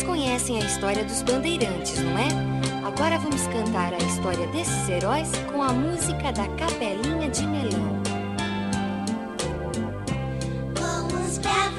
conhecem a história dos bandeirantes, não é? Agora vamos cantar a história desses heróis com a música da Capelinha de Melão. Vamos pra